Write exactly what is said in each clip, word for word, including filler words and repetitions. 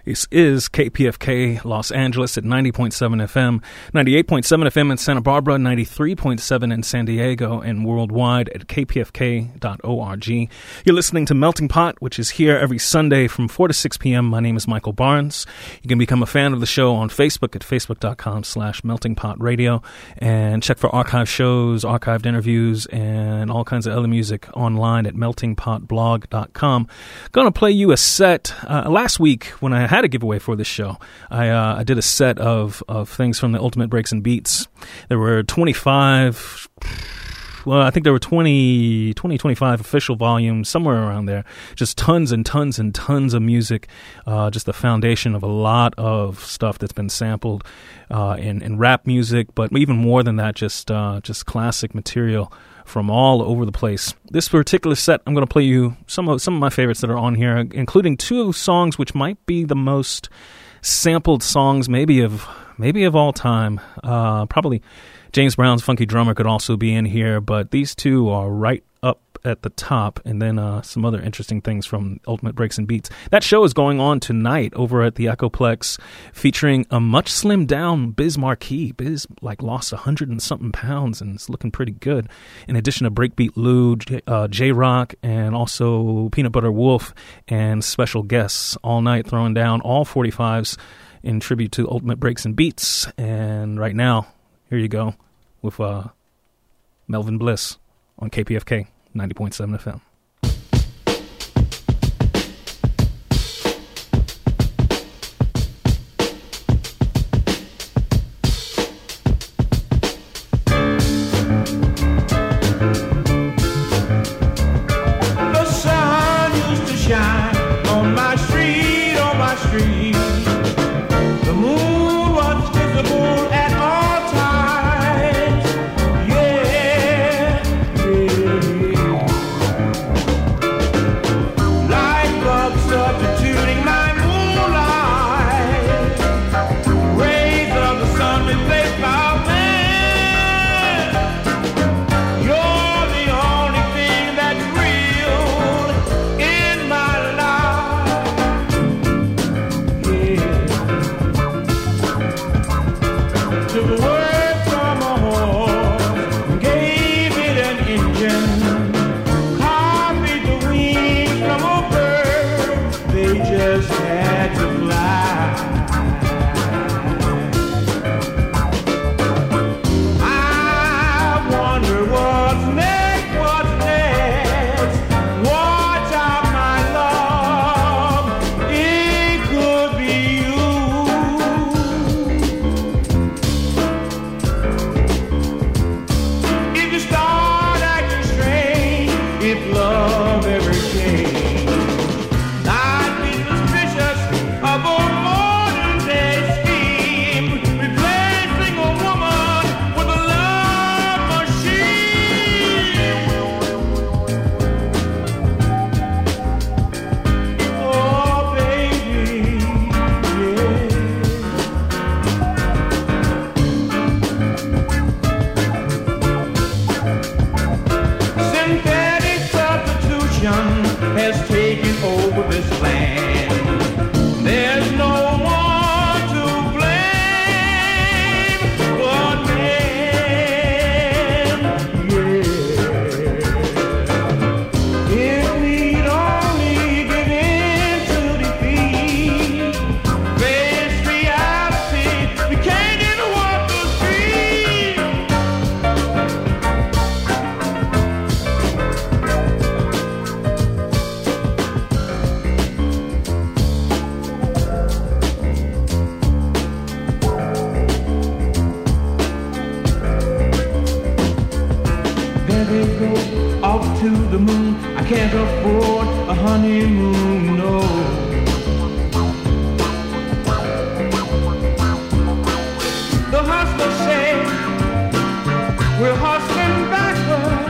This is K P F K Los Angeles at ninety point seven F M, ninety-eight point seven F M in Santa Barbara, ninety-three point seven in San Diego, and worldwide at k p f k dot org. You're listening to Melting Pot, which is here every Sunday from four to six p.m. My name is Michael Barnes. You can become a fan of the show on Facebook at facebook.com slash Melting Pot Radio, and check for archive shows, archived interviews, and all kinds of other music online at melting pot blog dot com. Going to play you a set. Uh, last week, when I had a giveaway for this show, I, uh, I did a set of, of things from the Ultimate Breaks and Beats. There were twenty-five, well, I think there were twenty, twenty, twenty-five official volumes, somewhere around there. Just tons and tons and tons of music, uh, just the foundation of a lot of stuff that's been sampled uh, in, in rap music, but even more than that, just uh, just classic material from all over the place. This particular set, I'm going to play you some of some of my favorites that are on here, including two songs which might be the most sampled songs, maybe of maybe of all time. Uh, probably James Brown's Funky Drummer could also be in here, but these two are right up at the top, and then uh, some other interesting things from Ultimate Breaks and Beats. That show is going on tonight over at the Echoplex, featuring a much slimmed down Biz Markie. Biz like lost a hundred and something pounds and is looking pretty good. In addition to Breakbeat Lou, J- uh, J-Rock, and also Peanut Butter Wolf, and special guests all night throwing down all forty-fives in tribute to Ultimate Breaks and Beats. And right now, here you go with uh, Melvin Bliss on K P F K ninety point seven F M. The sun used to shine on my street, on my street. The moon was visible at all times. Yeah, yeah. Light bulbs substituting my moonlight. Rays of the sun replaced my man. You're the only thing that's real in my life. Yeah. Took a word from a horse, gave it an engine, copied the wings from a bird, they just had to fly. I wonder what's next, what's next. Watch out, my love, it could be you. If you start acting strange, if love ever changed, I'd be suspicious of a modern day scheme, replacing a woman with a love machine. Oh, baby, yeah. Synthetic substitution has taken over this land. There's no one to blame but man. Yeah. If we'd only give in to defeat, face reality, we can't even walk the street. There they go, off to the moon. I can't afford a honeymoon, no. The hustlers say we're hustling backward.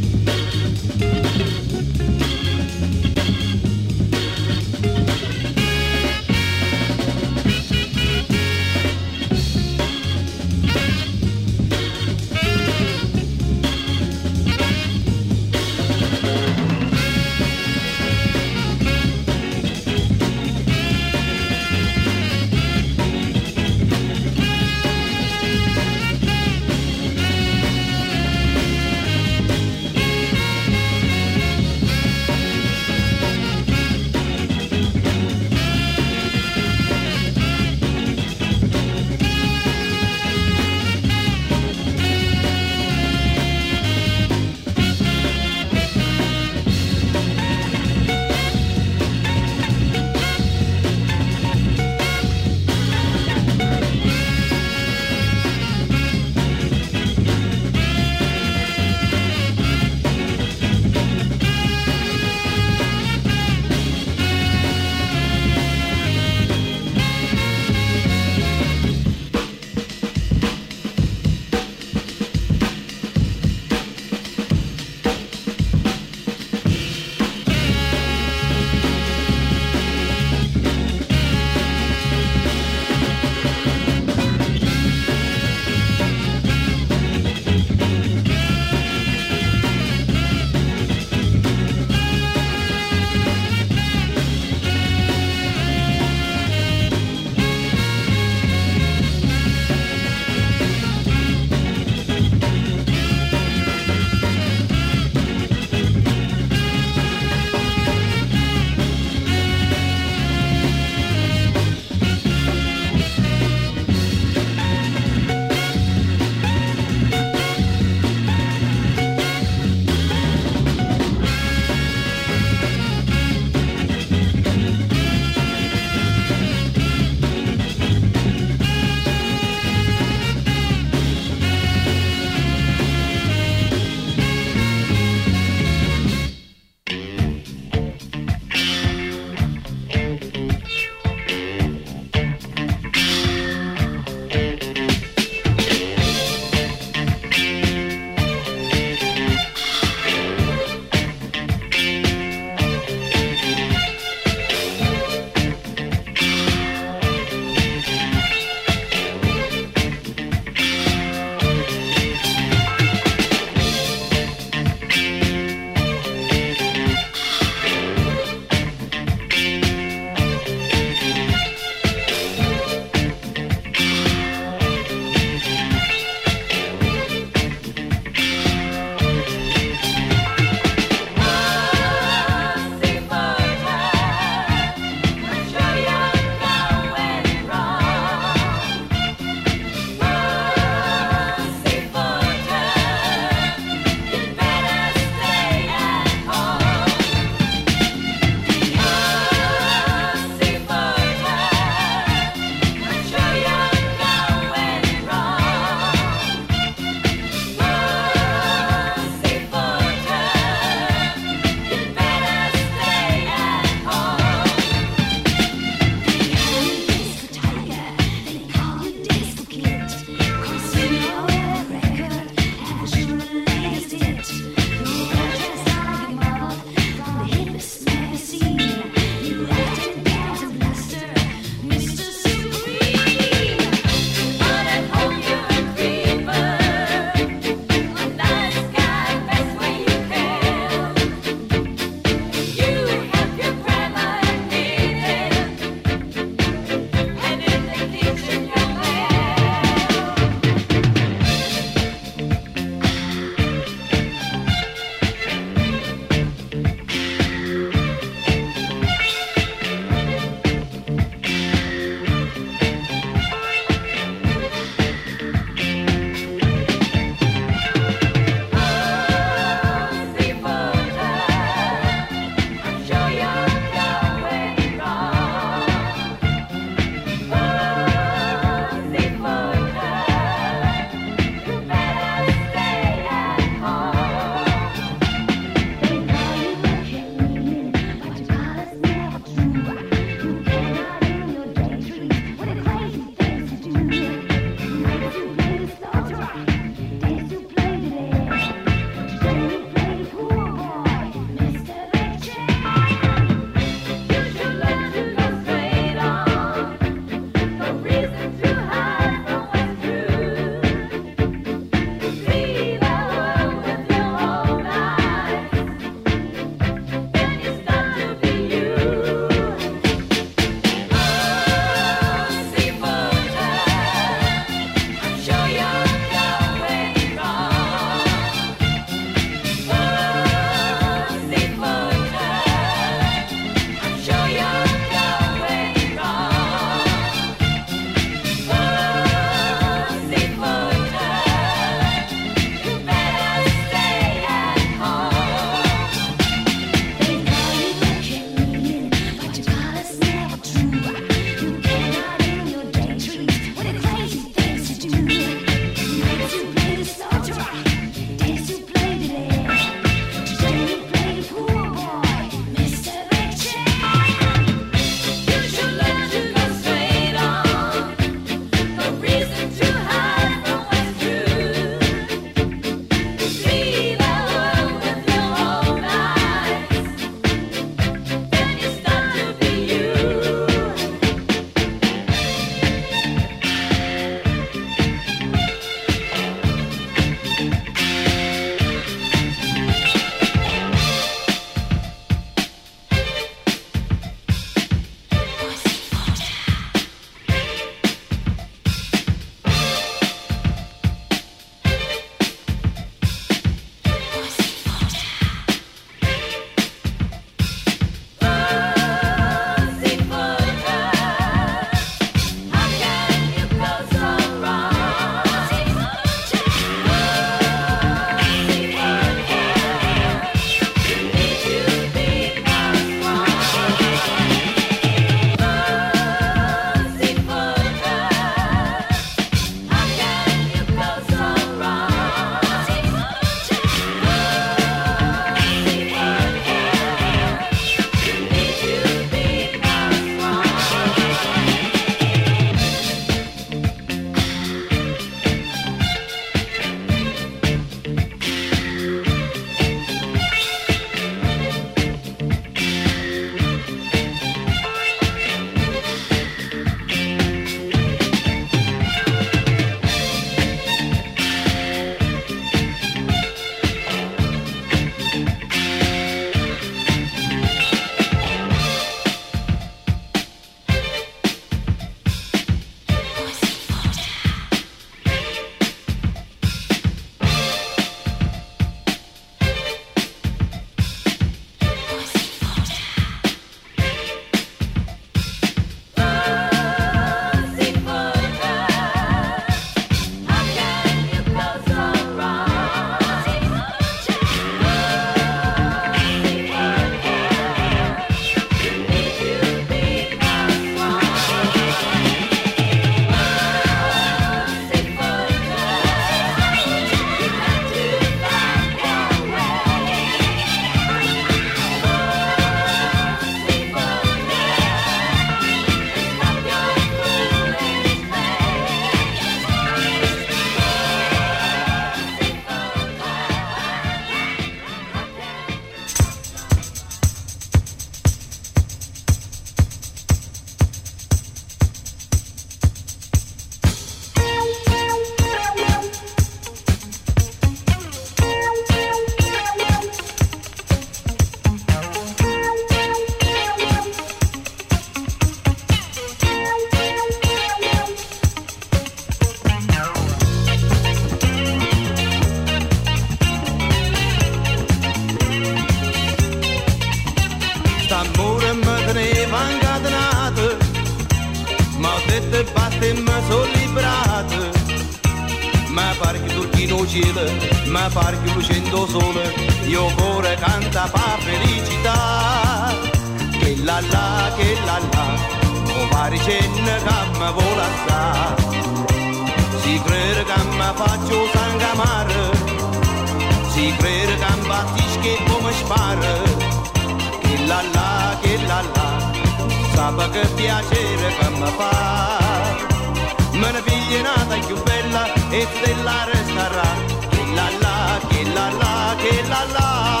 cielo, ma pare che lucendo sole, io cuore canta pa felicità. Che la la, che la la, o pare cenno che mi vola sta. Si crede che mi faccio sangamare, si crede che mi battisco e come spara. Che la la, che la la, sape che piacere che mi fa. Me ne figlia nata più bella e della resterà. Che la la, che la la, che la la.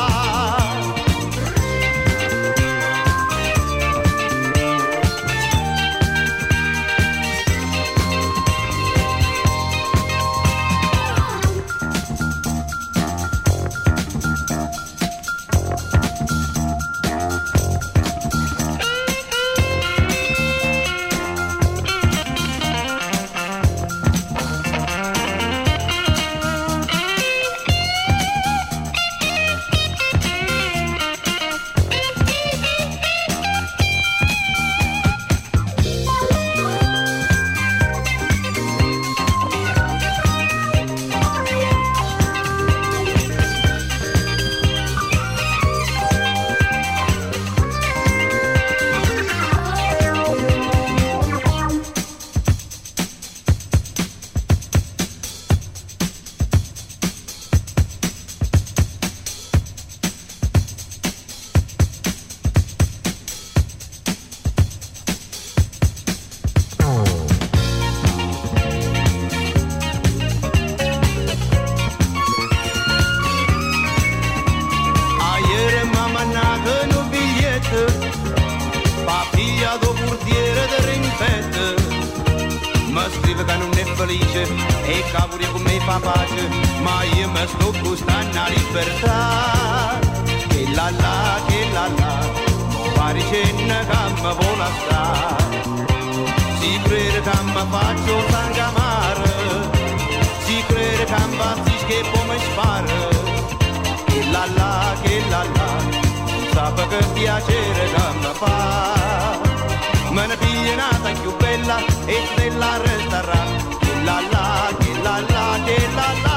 E cavoli come fa pace, ma io mi sto gustando la libertà. Che la la, che la la, pare cenno che mi vola sta. Si crede che mi faccio sangamare, si crede che mi battisco e poi mi spara. Che la la, che la la, sape che piacere che mi fa. Me ne figlia nata più bella e della resterà. La la, che la la, che la la.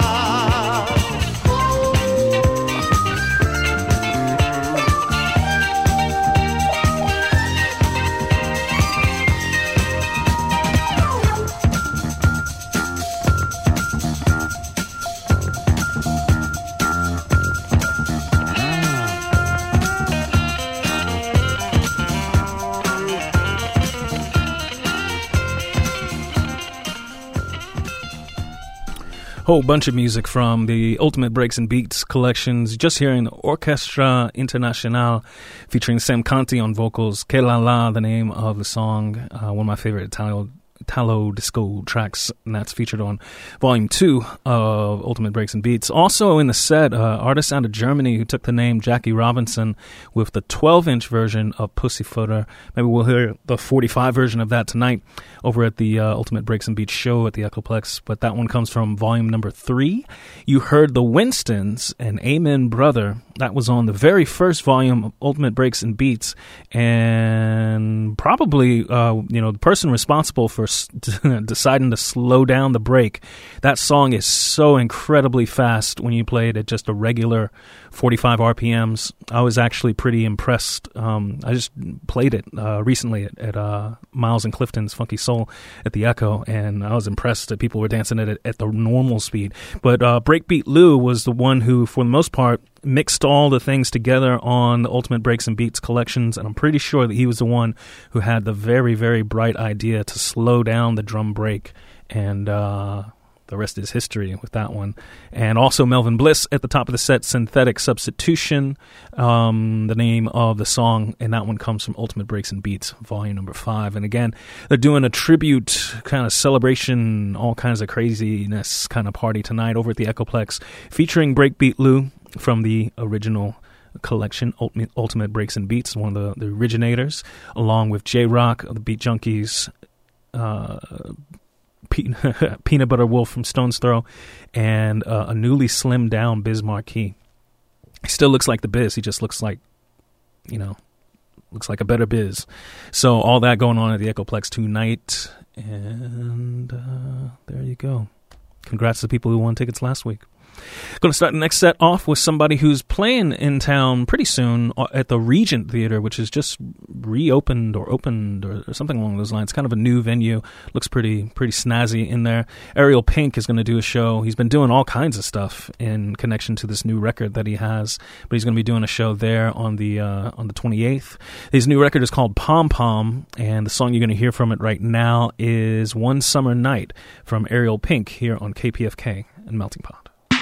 Whole bunch of music from the Ultimate Breaks and Beats collections. Just hearing the Orchestra Internationale featuring Sam Conti on vocals. Que la la, the name of the song, uh, one of my favorite Italo, Italo disco tracks, and that's featured on Volume two of Ultimate Breaks and Beats. Also in the set, uh, artist out of Germany who took the name Jackie Robinson with the twelve-inch version of Pussyfooter. Maybe we'll hear the forty-five version of that tonight over at the uh, Ultimate Breaks and Beats show at the Echoplex, but that one comes from volume number three. You heard the Winstons and Amen Brother. That was on the very first volume of Ultimate Breaks and Beats, and probably, uh, you know, the person responsible for s- deciding to slow down the break. That song is so incredibly fast when you play it at just a regular forty-five R P Ms. I was actually pretty impressed. Um, I just played it uh, recently at, at uh, Miles and Clifton's Funky Soul at the Echo, and I was impressed that people were dancing it at, at the normal speed. But uh, Breakbeat Lou was the one who, for the most part, mixed all the things together on the Ultimate Breaks and Beats collections, and I'm pretty sure that he was the one who had the very, very bright idea to slow down the drum break, and uh, the rest is history with that one. And also Melvin Bliss at the top of the set, Synthetic Substitution, um, the name of the song, and that one comes from Ultimate Breaks and Beats, volume number five. And again, they're doing a tribute kind of celebration, all kinds of craziness kind of party tonight over at the Echoplex, featuring Breakbeat Lou from the original collection, Ultimate, Ultimate Breaks and Beats, one of the, the originators, along with J-Rock of the Beat Junkies, uh, Peanut Butter Wolf from Stone's Throw, and uh, a newly slimmed down Biz Markie. He still looks like the Biz. He just looks like, you know, looks like a better Biz. So all that going on at the Echoplex tonight, and uh, there you go. congrats to the people who won tickets last week. Going to start the next set off with somebody who's playing in town pretty soon at the Regent Theater, which is just reopened or opened or, or something along those lines. Kind of a new venue. Looks pretty pretty snazzy in there. Ariel Pink is going to do a show. He's been doing all kinds of stuff in connection to this new record that he has, but he's going to be doing a show there on the uh, on the twenty-eighth. His new record is called Pom Pom, and the song you're going to hear from it right now is One Summer Night from Ariel Pink here on K P F K and Melting Pot.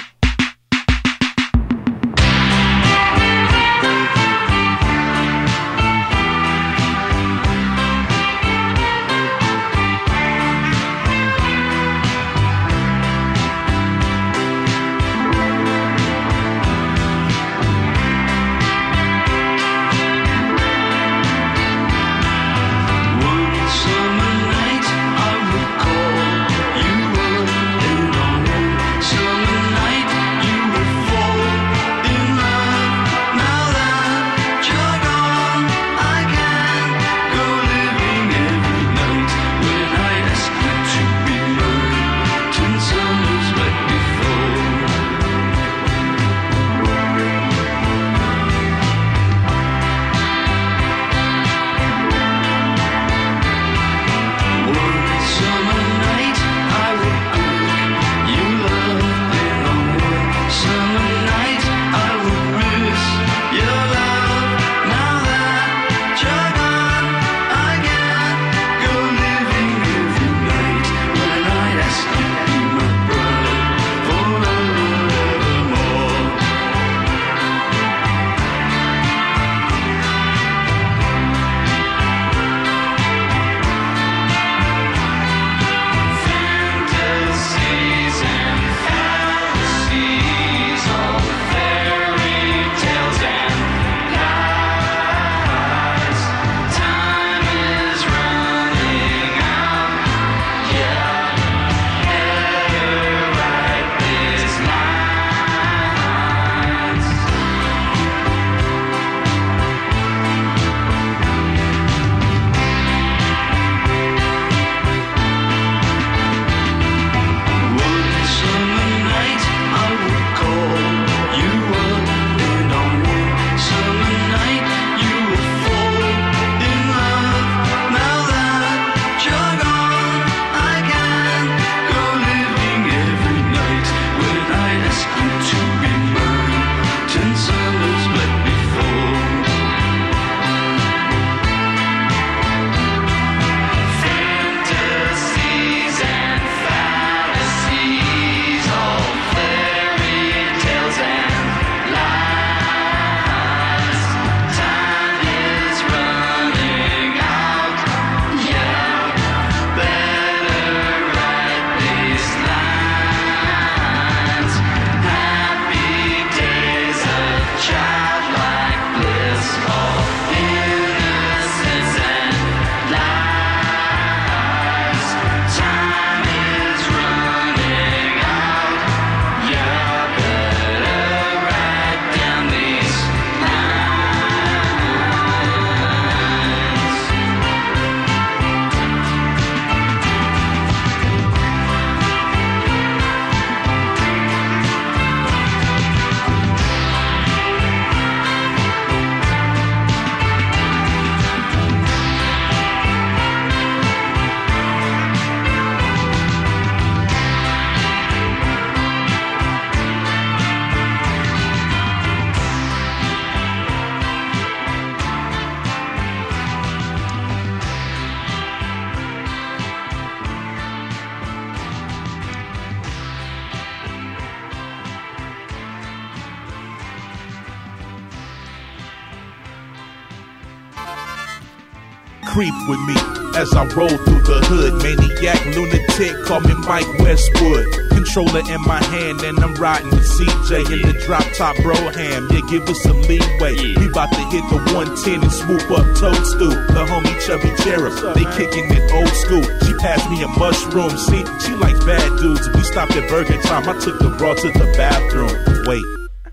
Creep with me as I roll through the hood. Maniac, lunatic, call me Mike Westwood. Controller in my hand and I'm riding with C J in the drop top Broham. Yeah, give us some leeway. We about to hit the one ten and swoop up Toadstool. The homie Chubby Cherub, they kicking it old school. She passed me a mushroom. See, she likes bad dudes. We stopped at Burger Time. I took the raw to the bathroom. Wait.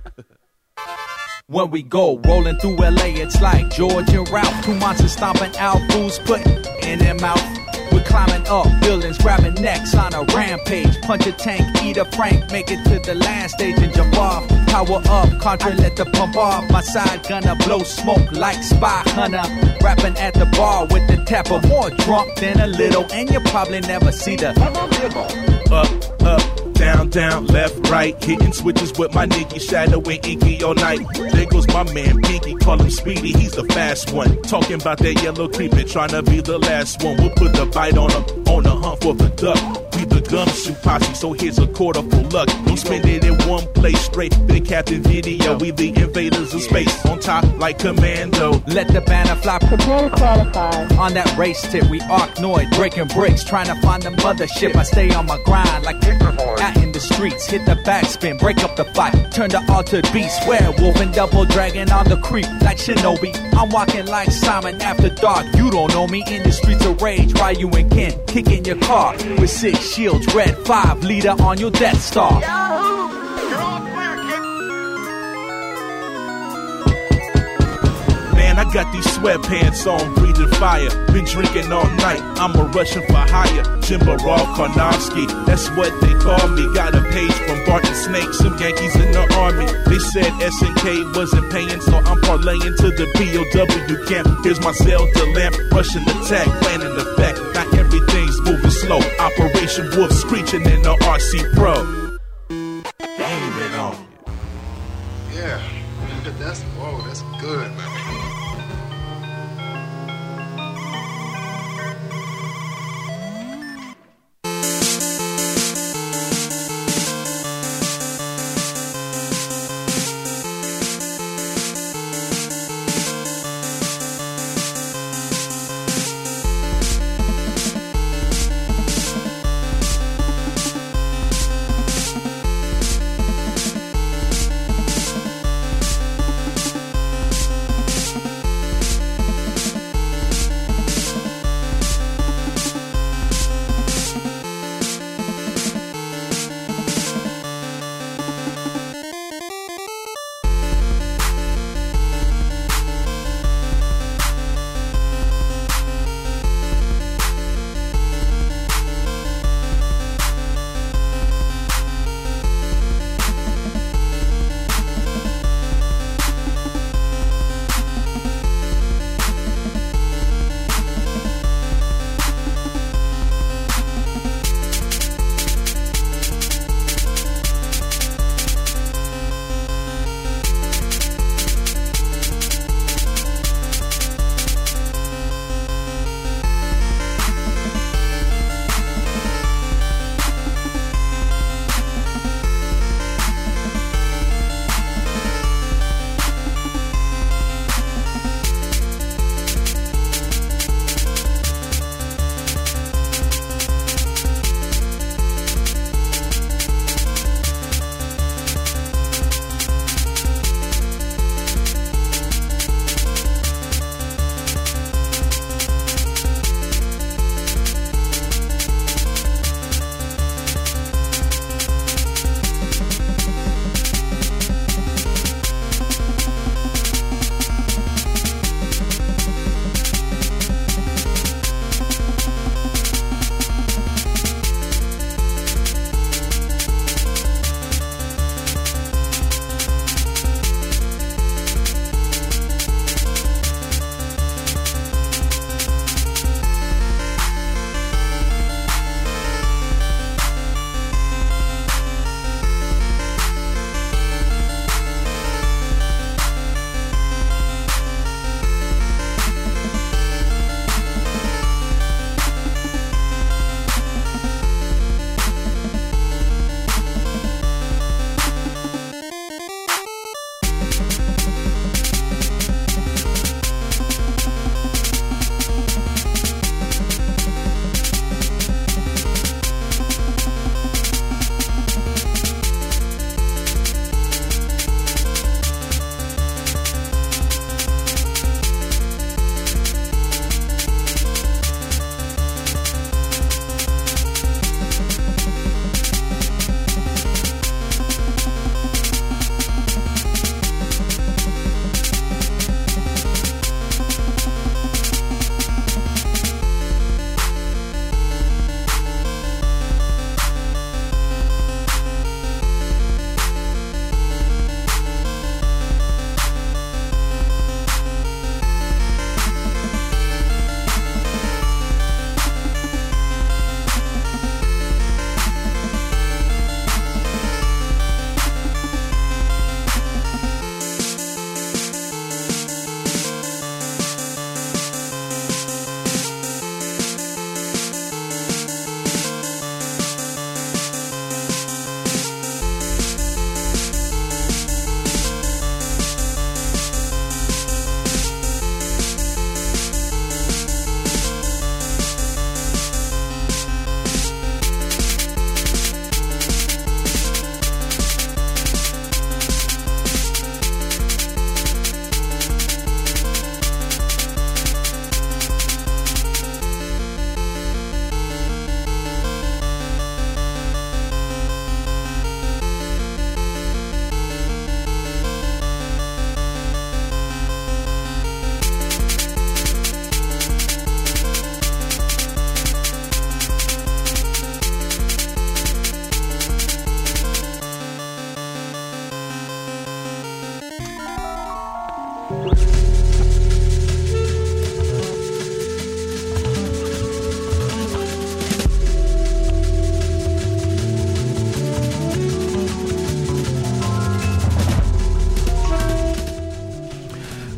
When we go, rolling through L A, it's like Georgia route. Two monsters stomping out, fools putting in their mouth. We're climbing up buildings, grabbing necks on a rampage. Punch a tank, eat a Frank, make it to the land stage and jump off. Power up, Contra, let the pump off. My side gonna blow smoke like Spy Hunter. Rapping at the bar with the tapper, more drunk than a little, and you probably never see the up, up, down, down, left, right, hitting switches with my nigga Shadow and Inky all night. There goes my man Pinky, call him Speedy, he's the fast one. Talking about that yellow creeping, trying to be the last one. We'll put the bite on him, on the hunt for the duck. We the gumshoe posse, so here's a quarter for luck. Don't spend it in one place straight. The Captain Video, we the invaders of space. On top like Commando. Let the banner fly. Prepare to qualify. On that race tip, we Arknoid, breaking bricks, trying to find the mothership. I stay on my grind like out in the streets. Hit the backspin, break up the fight. Turn the altered beast, werewolf and double dragon on the creep like Shinobi. I'm walking like Simon after dark. You don't know me in the streets of rage. Ryu and Ken kicking your car with six shields, red five leader on your Death Star. Man, I got these sweatpants on, breathing fire. Been drinking all night, I'm a Russian for hire. Jimbarov Karnofsky, that's what they call me. Got a page from Barton Snake, some Yankees in the army. They said S N K wasn't paying, so I'm parlaying to the B O W camp. Here's my Zelda lamp, Russian attack, planning the fact. Not everything's moving slow. Operation Wolf screeching in the R C Pro. Gaming on you. Yeah, that's, whoa, that's good, man.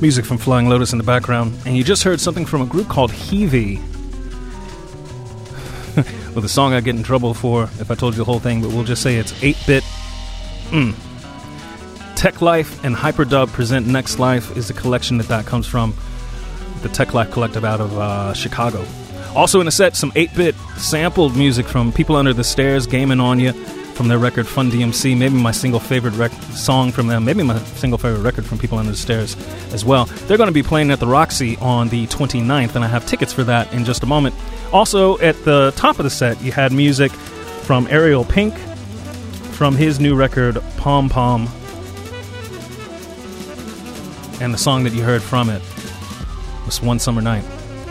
Music from Flying Lotus in the background. And you just heard something from a group called Heavy. With a song I get in trouble for if I told you the whole thing, but we'll just say it's eight-bit. Mm. Tech Life and Hyperdub present Next Life is the collection that that comes from. The Tech Life Collective out of uh, Chicago. Also in the set, some eight-bit sampled music from People Under the Stairs, Gamin' On Ya, from their record Fun D M C. Maybe my single favorite rec- song from them. Maybe my single favorite record from People Under the Stairs as well. They're going to be playing at the Roxy on the twenty-ninth, and I have tickets for that in just a moment. Also, at the top of the set, you had music from Ariel Pink from his new record, Pom Pom. And the song that you heard from it was One Summer Night.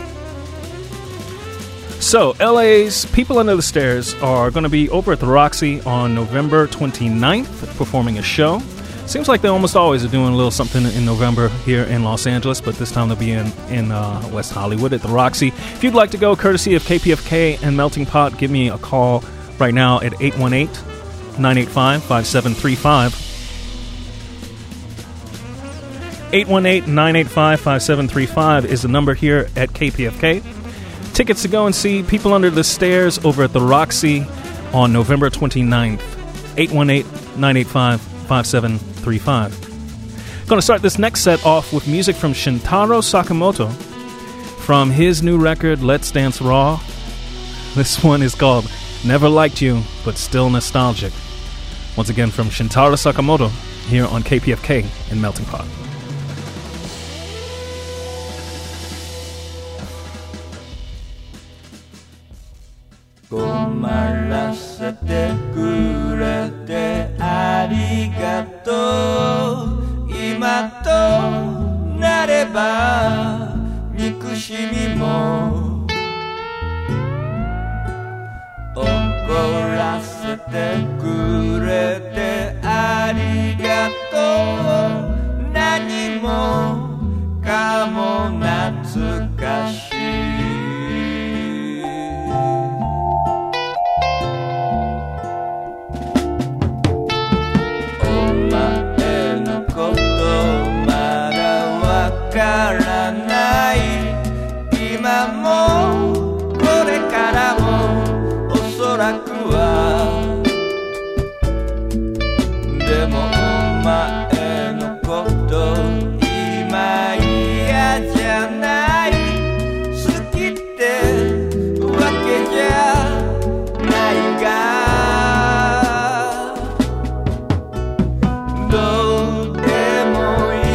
So, L A's People Under the Stairs are going to be over at the Roxy on November twenty-ninth, performing a show. Seems like they almost always are doing a little something in November here in Los Angeles, but this time they'll be in, in uh, West Hollywood at the Roxy. If you'd like to go, courtesy of K P F K and Melting Pot, give me a call right now at eight one eight, nine eight five, five seven three five. eight one eight, nine eight five, five seven three five is the number here at K P F K. Tickets to go and see People Under the Stairs over at the Roxy on November twenty-ninth. eight one eight, nine eight five, five seven three five. Going to start this next set off with music from Shintaro Sakamoto from his new record, Let's Dance Raw. This one is called Never Liked You, But Still Nostalgic. Once again from Shintaro Sakamoto here on K P F K in Melting Pot. 困らせてくれてありがとう今となれば憎しみも怒らせてくれてありがとう何もかも懐かしいわからない今もこれからもおそらくはでもお前のこと今嫌じゃない好きってわけじゃないかどうでもいい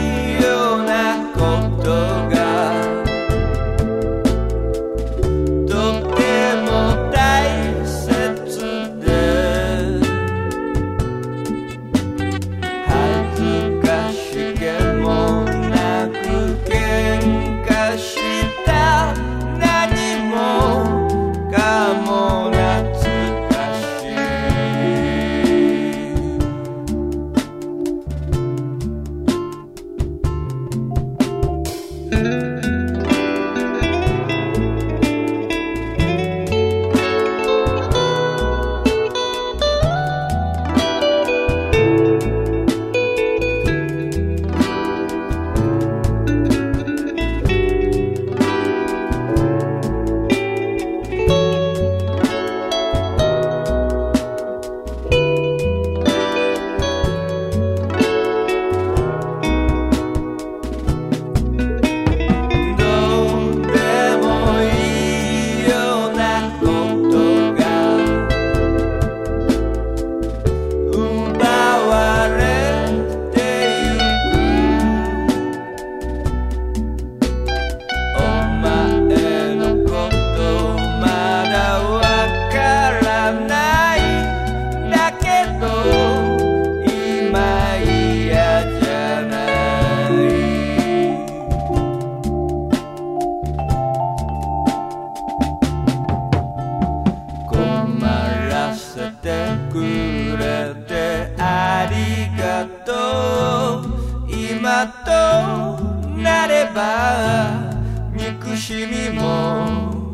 憎しみも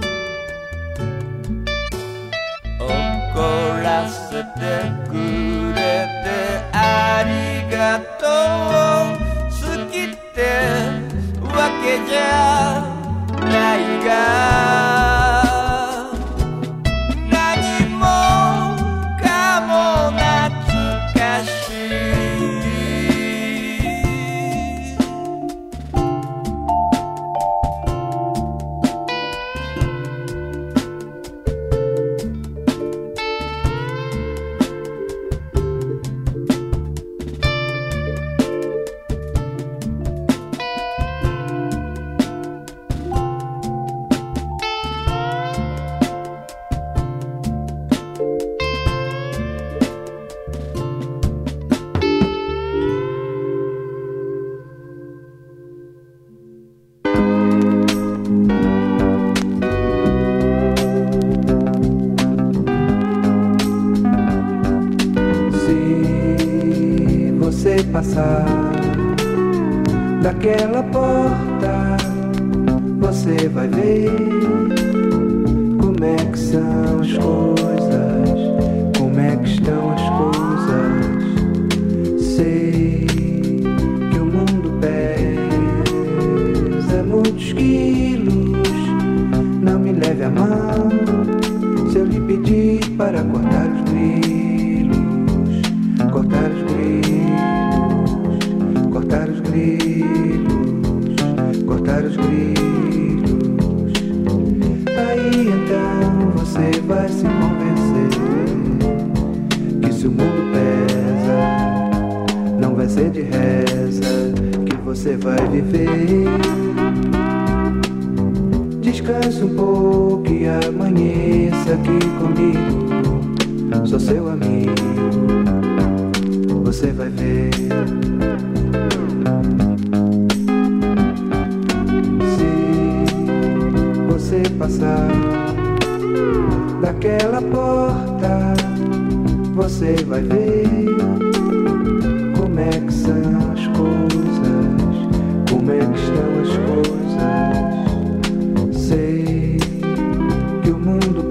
怒らせてくれてありがとう好きって Passar daquela porta, você vai ver como é que são as coisas, como é que estão as coisas. Sei que o mundo pesa muitos quilos, não me leve a mão se eu lhe pedir para cortar os grilos, cortar os grilos. Cortar os grilos, cortar os grilos. Aí então você vai se convencer que se o mundo pesa, não vai ser de reza que você vai viver. Descanse um pouco e amanheça aqui comigo. Sou seu amigo, você vai ver. Se passar daquela porta, você vai ver como é que são as coisas, como é que estão as coisas. Sei que o mundo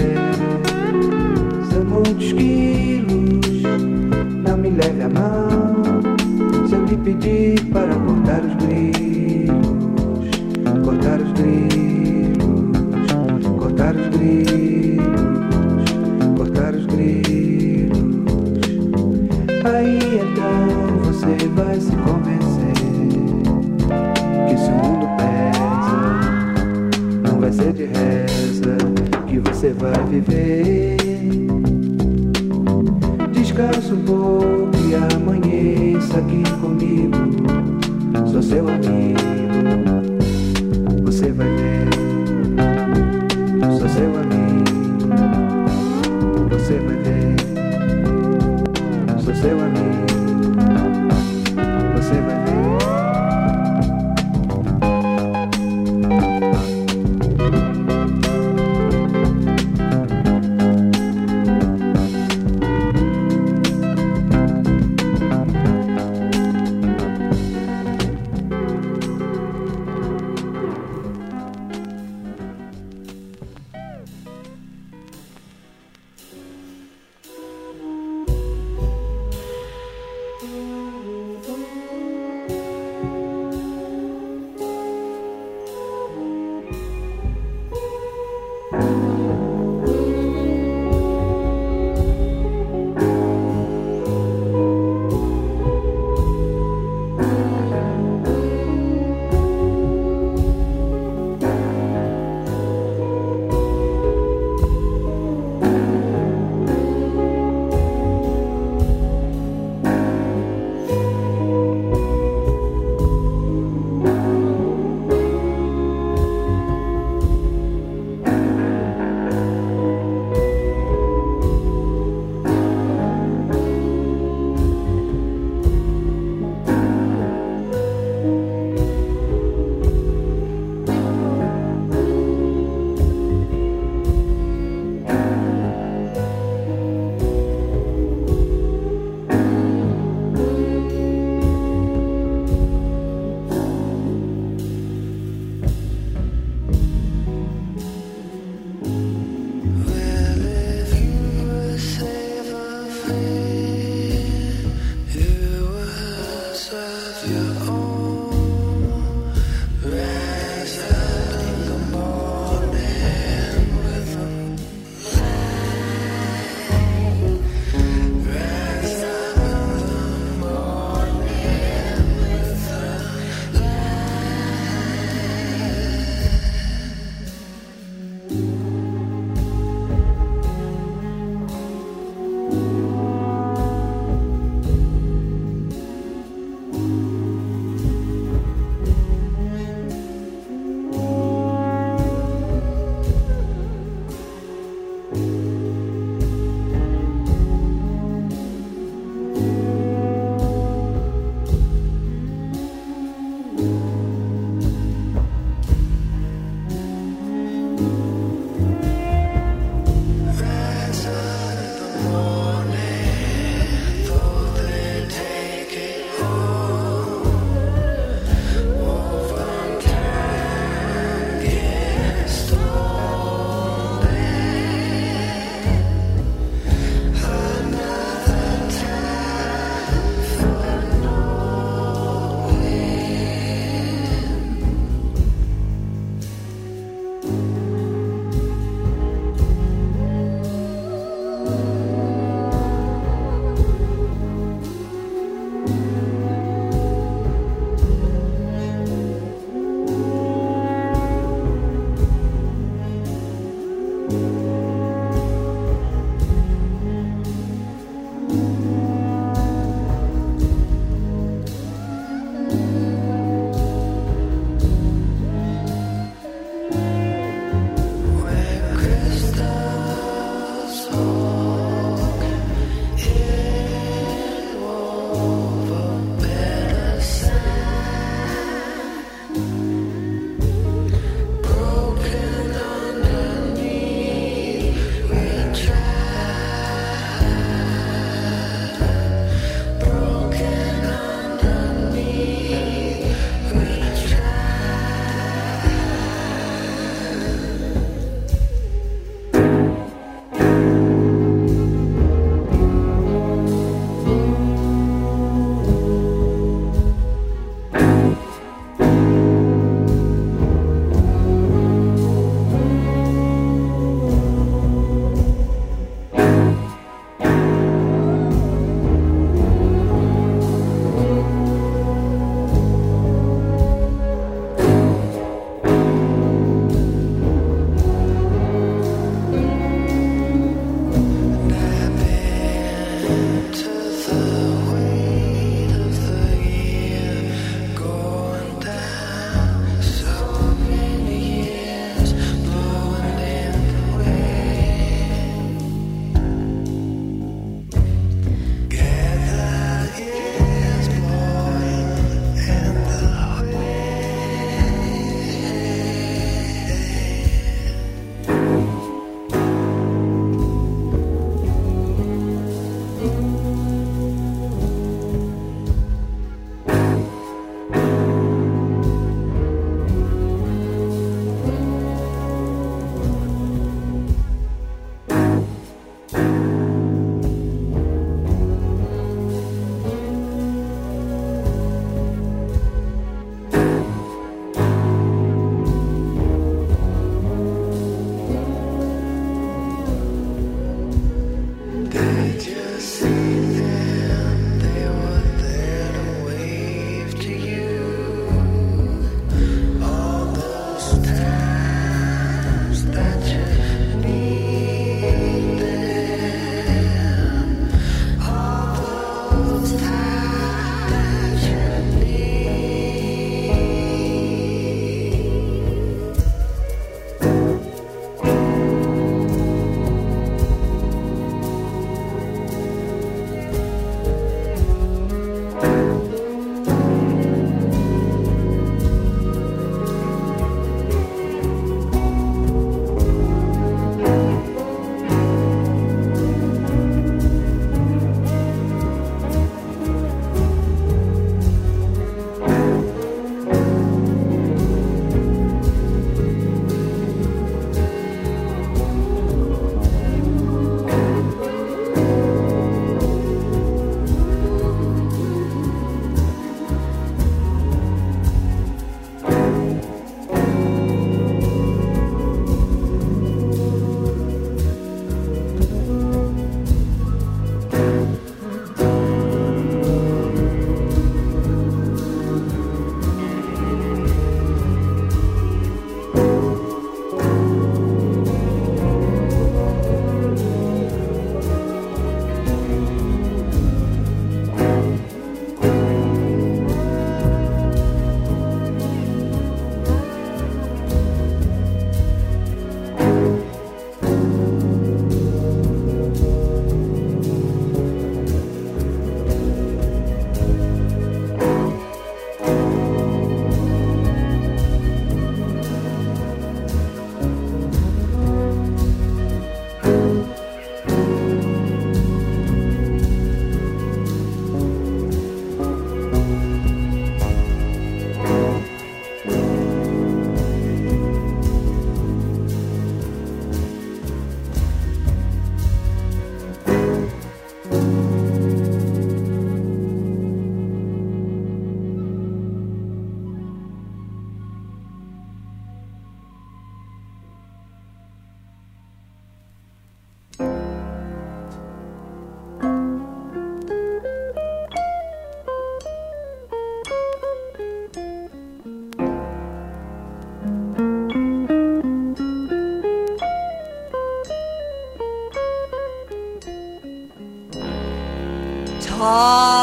pesa muitos quilos, não me leve a mão se eu lhe pedir para cortar os grilos, cortar os grilos. Cortar os grilos, cortar os grilos. Aí então você vai se convencer que se o mundo pesa, não vai ser de reza que você vai viver. Descanse um pouco e amanheça aqui comigo. Sou seu amigo, você vai ver. Sou seu amigo, você vai ver. Sou seu amigo, você vai ver.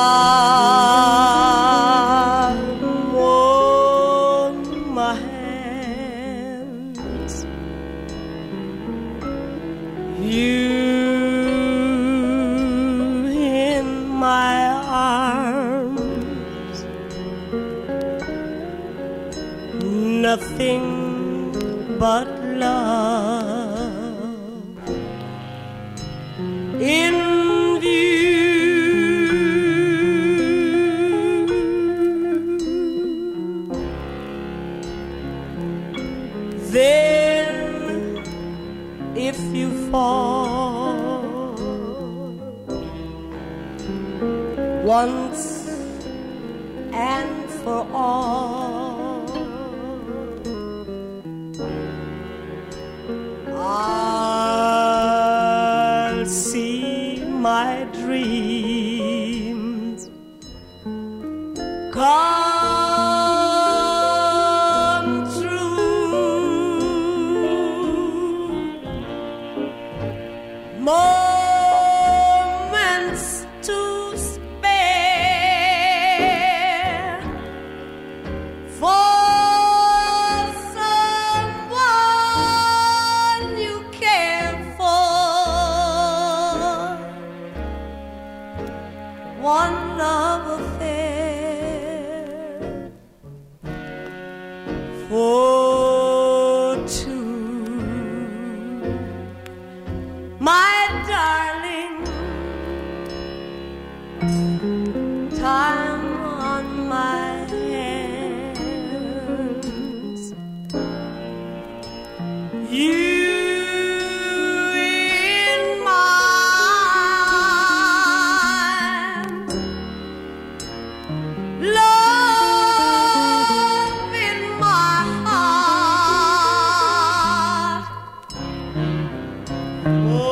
warm my hands, you in my arms, nothing but love in if you fall once and for all, I'll see my dreams come moments to spare for someone you care for, one love affair for two. My darling, time on my hands, you in mine, love in my heart. Oh,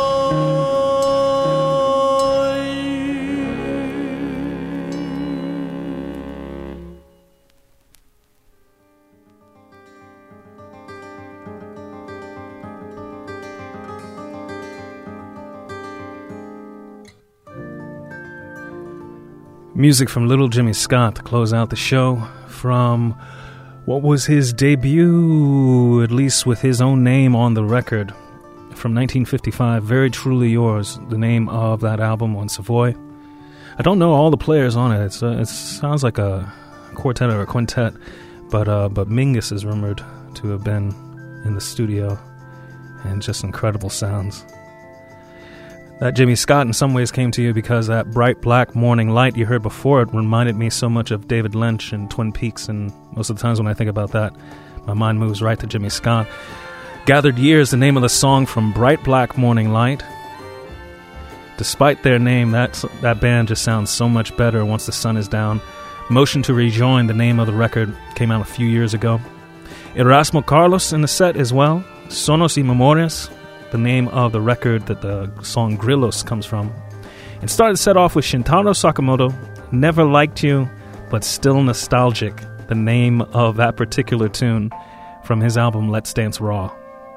music from Little Jimmy Scott to close out the show from what was his debut, at least with his own name on the record, from nineteen fifty-five, Very Truly Yours, the name of that album on Savoy. I don't know all the players on it. It's uh, it sounds like a quartet or a quintet, but uh, but Mingus is rumored to have been in the studio, and just incredible sounds. That Jimmy Scott in some ways came to you because that bright black morning light you heard before it reminded me so much of David Lynch and Twin Peaks, and most of the times when I think about that, my mind moves right to Jimmy Scott. Gathered Years, the name of the song from Bright Black Morning Light. Despite their name, that, that band just sounds so much better once the sun is down. Motion to Rejoin, the name of the record, came out a few years ago. Erasmo Carlos in the set as well. Sonos y Memorias, the name of the record that the song Grillos comes from. And started the set off with Shintaro Sakamoto, Never Liked You, but Still Nostalgic, the name of that particular tune from his album Let's Dance Raw.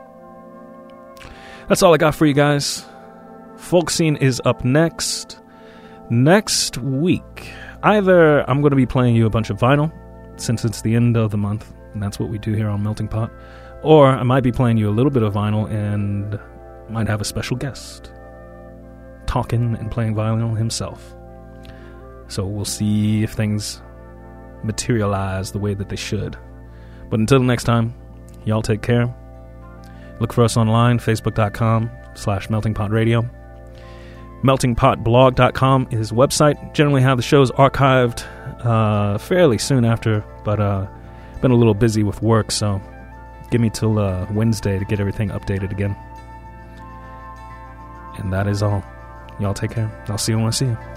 That's all I got for you guys. Folk Scene is up next. Next week, either I'm going to be playing you a bunch of vinyl, since it's the end of the month, and that's what we do here on Melting Pot, or I might be playing you a little bit of vinyl and might have a special guest talking and playing vinyl himself. So we'll see if things materialize the way that they should. But until next time, y'all take care. Look for us online, facebook.com slash meltingpotradio. melting pot blog dot com is website. Generally have the shows archived uh, fairly soon after, but uh, been a little busy with work, so give me till uh, Wednesday to get everything updated again. And that is all. Y'all take care. I'll see you when I see you.